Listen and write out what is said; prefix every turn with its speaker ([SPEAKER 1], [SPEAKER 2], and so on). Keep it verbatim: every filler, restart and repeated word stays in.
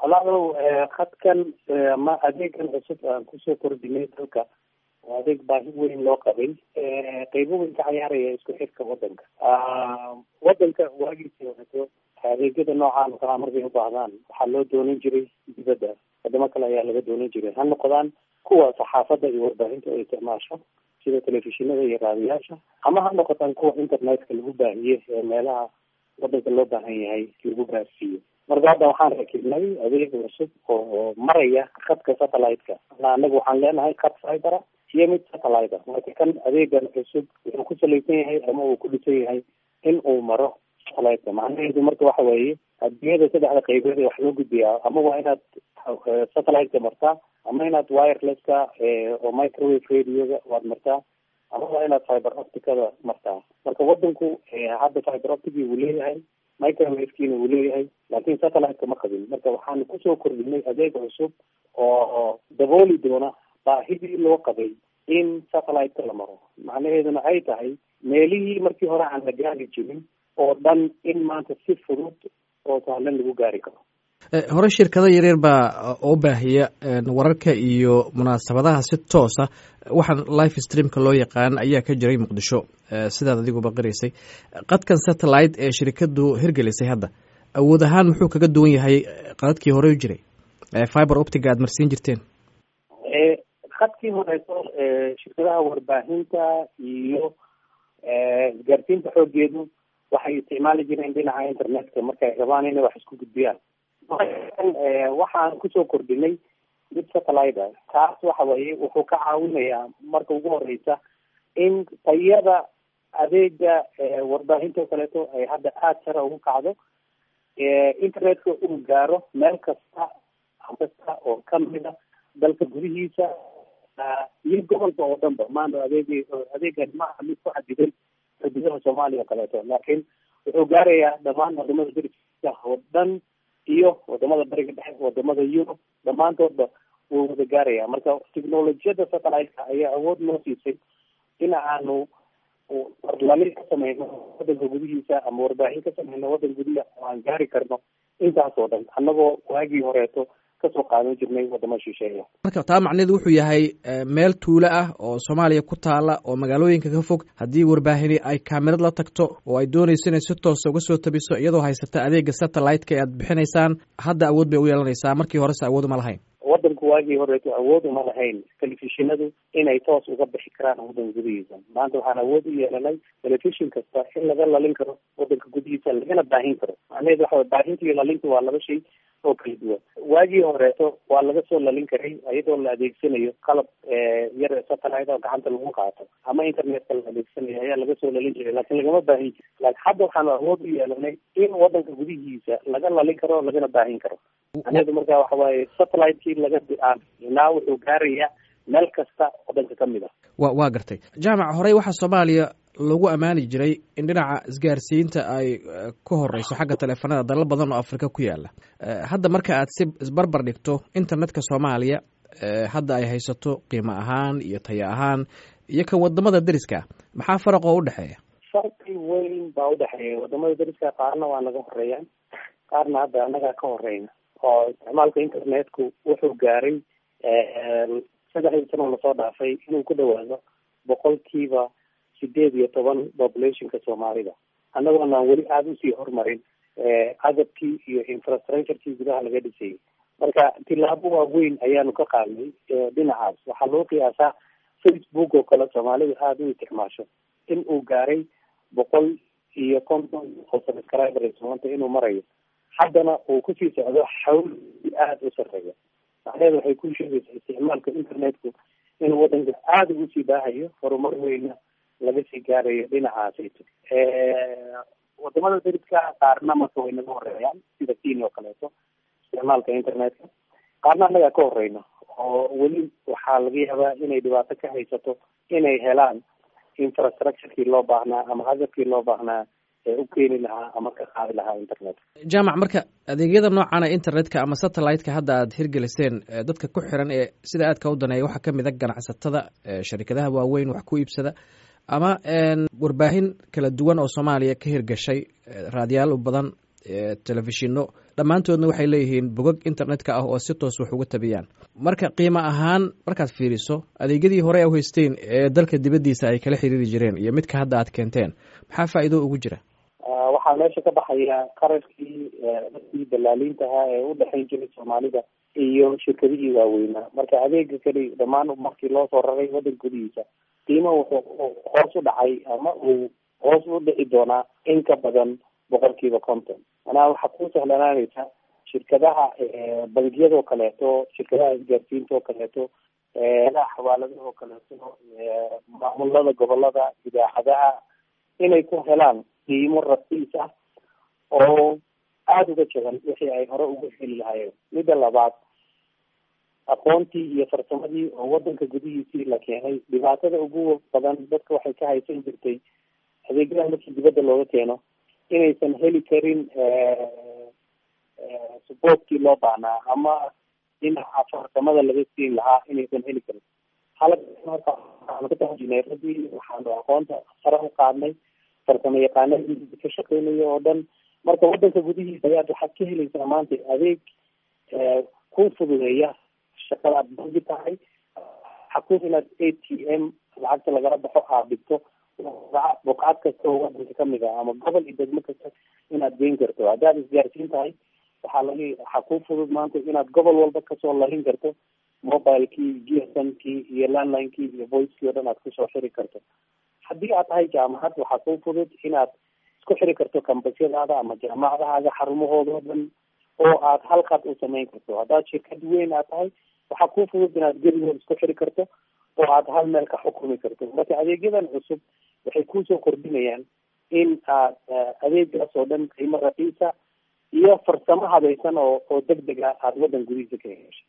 [SPEAKER 1] walaalow khadkan ama adeegan cusub aan kusoo kordhinay dalka waa adeeg baahi weyn loo qabay qeybo weyn ka ciyaaraya isku xidhka wadanka wadanka waagiisii horeto adeegyada noocaan oo kalaa markay ubaahdaan waxaa loo doonan jiray dibadda wadamo kale ayaa laga doonan jiray ha noqdaan kuwa saxaafadda iyo warbaahinta ay isticmaasho sida telefishinada iyo raadiyaasha ama ha noqotaan kuwa internetka lagu baahiye ee meelaha wadanka loo baahan yahay lagu gaarsiiyo. marka hadda waxaan rakibnay adeeg cusub oo maraya khadka satellite-ka anagu waxaan leenahay khad fiber iyo mid satellite marka kan adeegan cusub wuxuu ku salaysan yahay ama uu ku dhisan yahay in uu maro satellite macnaheedu marka waxa weeye adduunyada saddexda qaybood ee wax loo gudbiyaa ama waa inaad satellite-ka martaa ama inaad wireless-ka oo microwave radio-ga waad martaa ama waa inaad fiber optic-ada martaa. marka wadanku hadda fiber optic-i uu leeyahay microwave-kiina uu leeyahay laakiin satellite-ka ma qabin. marka waxaanu kusoo kordhinay adeeg cusub oo dabooli doona baahidii loo qabay in satellite-ka la maro macnaheeduna ay tahay meelihii markii hore aan la gaari jirin oo dhan in maanta si fudud oo sahlan lagu gaari karo.
[SPEAKER 2] hore shirkado yaryar baa oo baahiya wararka iyo munaasabadaha si toosa waxaan live streamka loo yaqaan ayaa ka jiray muqdisho sidaad adiguba qiraysay. qadkan satellite ee shirkadu hirgelisay hadda awood ahaan muxuu kaga duwan yahay qadadkii hore u jiray fiber optic aad marsiin jirteen?
[SPEAKER 1] khadkii horeeto shirkadaha warbaahinta iyo isgaarsiinta xoogeedu waxay isticmaali jireen dhinaca internetka markay rabaan inay wax isku gudbiyaan. waxaan kusoo kordhinay mid satellite kaas waxa weeye wuxuu ka caawinayaa marka ugu horeysa in tayada adeega warbaahinta oo kaleeto ay hadda aada sare ugu kacdo internetka uu gaaro meel kasta kasta oo kamida dalka gudihiisa iyo gobolka oo dhanba maanta adeeg adeegan maaha mid ku xadidan xuduudaha soomaaliya oo kaleeto laakiin wuxuu gaarayaa dhammaan wadamada dariska oo dhan iyo wadamada bariga dhexe wadamada Europe dhammaantoodba wuu wada gaaraya. marka technologiyada satellite-ka ayaa awood noo siisay in aanu warlamin ka sameyno wadanka gudihiisa ama warbaahin ka sameyno wadanka gudihiisa oo aan gaari karno intaas oo dhan annagoo waagii horeeto kasoo qaadan jirnay wadamo shisheeya.
[SPEAKER 2] marka taa macnaheedu wuxuu yahay meel tuulo ah oo Soomaaliya ku taala oo magaalooyinka ka fog haddii warbaahini ay kaamirad la tagto oo ay doonayso inay si toos uga soo tabiso iyadoo haysata adeega satellite-ka aad bixinaysaan hadda awood bay u yeelanaysaa markii horese awood uma lahayn.
[SPEAKER 1] wadanku waagii horeeto awood uma lahayn telefishinadu inay toos uga bixi karaan wadanka gudihiisa. maanta waxaan awood u yeelanay telefishin kasta in laga lalin karo wadanka gudihiisa lagana baahin karo. macnaheedu waxa way baahinta iyo lalinta waa laba shay oo kala duwan. waagii horeeto waa laga soo lalin karay iyadoo la adeegsanayo qalab yar satellite oo gacanta lagu qaato ama internetka la adeegsanayo ayaa laga soo lalin jiray laakiin lagama baahin jirin. laakiin hadda waxaan awood u yeelanay in wadanka gudihiisa laga lalin karo lagana baahin karo. macnaheedu marka waxa waaye satellite-kii laga naa wuxuu gaarayaa meel kasta wadanka ka mid ah.
[SPEAKER 2] wa waa gartay jaamac. horey waxaa Soomaaliya lagu amaani jiray in dhinaca isgaarsiinta ay ka horeyso xagga taleefanada dalal badan oo Afrika ku yaala. hadda marka aad si isbarbar dhigto internetka Soomaaliya hadda ay haysato qiimo ahaan iyo tayo ahaan iyo kan wadamada dariska maxaa faraq oo u dhaxeeya?
[SPEAKER 1] farqi weyn baa u dhaxeeya. wadamada dariska qaarna waa naga horeeyaan qaarna hadda anaga ka horeyna oo isticmaalka internetku wuxuu gaaray saddexdii sano lasoo dhaafay inuu ku dhawaado boqolkiiba sideed iyo toban populationka Soomaalida annagoona weli aada usii horumarin agabkii iyo infrastructurekii gudaha laga dhisayay. marka tilaabo waaweyn ayaanu ka qaadnay dhinacaas. waxaa loo qiyaasaa Facebook oo kale Soomaalida aada u isticmaasho in uu gaaray boqol iyo konton oo subscribers maanta inuu marayo haddana uu kusii socdo xawl aada u sarreeya. macnaheedu waxay ku sheegaysaa isticmaalka internetku inuu wadanka aada ugu sii baahayo horumar weyna laga sii gaarayo dhinacaasayto. wadamada dariska qaarna marka way naga horeeyaan sida Kenya oo kaleeto isticmaalka internetka qaarna annaga ka horeyno oo weli waxaa laga yaabaa inay dhibaato ka haysato inay helaan infrastructurekii loo baahnaa ama agabkii loo baahnaa u keeni lahaa ama ka qaadi lahaa internet.
[SPEAKER 2] jaamac marka adeegyada noocana internetka ama satellite-ka hadda aad hirgeliseen dadka ku xiran ee sida aadka u daneeya waxaa kamid a ganacsatada sharikadaha waaweyn wax ku iibsada ama warbaahin kala duwan oo Soomaaliya ka hirgashay raadiyaal badan telefishino dhammaantoodna waxay leeyihiin bogag internetka ah oo si toos wax uga tabiyaan. marka qiimo ahaan markaad fiiriso adeegyadii hore a haysteen ee dalka dibaddiisa ay kala xiriiri jireen iyo midka hadda aad keenteen maxaa faa'iido ugu jira?
[SPEAKER 1] waxaa meesha ka baxaya qarashkii dadkii dalaaliinta ahaa ee u dhexayn jiray soomaalida iyo shirkadihii waaweynaa. marka adeega keli dhammaan markii loo soo raray waddanka gudihiisa qiimo wuxuu hoos u dhacay ama uu hoos u dhici doonaa in ka badan boqolkiiba konton. manaa waxaa ku sahlanaanaysa shirkadaha bangiyada oo kaleeto, shirkadaha isgaarsiinta oo kaleeto, xawaaladaha oo kaleeto, maamulada gobolada, idaacadaha inay ku helaan qiimo raqiis ah oo aada uga jaban wixii ay hore uga heli lahaayeen. midda labaad, aqoontii iyo farsamadii oo wadanka gudihiisii la keenay. dhibaatada ugu badan dadka waxay ka haysan jirtay adeegyada markii dibadda looga keeno inaysan heli karin supportkii loo baahnaa ama dhinaca farsamada laga siin lahaa inaysan heli karin. halkainjineeradii waxaanu aqoonta sare u qaadnay, farsamo yaqaanadii ka shaqeynaya oo dhan. marka wadanka gudihiisa ayaad waxaad ka helaysaa maanta adeeg ku fududeeya shaqadaad bangi tahay, xakuun inaad a t m lacagta lagala baxo aad dhigto buqcad kasta oo wadanka kamid ah ama gobol iyo degmo kasta inaad geyn karto. haddaad isgaarsiin tahay waxaa laga waxaa ku fudud maanta inaad gobol walba kasoo lalin karto mobilekii, gsmkii iyo landlinekii iyo voicekii oo dhan aad kusoo xiri karto. haddii aad tahay jaamacad waxaa ku fudud inaad isku xiri karto kambasyadaada ama jaamacadahaaga xarumahooda oo dhan oo aad hal qad u samayn karto. haddaad shirkad weyn aad tahay waxaa ku fudud inaad geligood isku xiri karto oo aad hal meel ka xukumi karto. marka adeegyadan cusub waxay kusoo kordhinayaan in aad adeegaas oo dhan qiimo raqiisa iyo farsamo habaysan oo oo deg deg ah aada waddan gudihiisa ka heshay.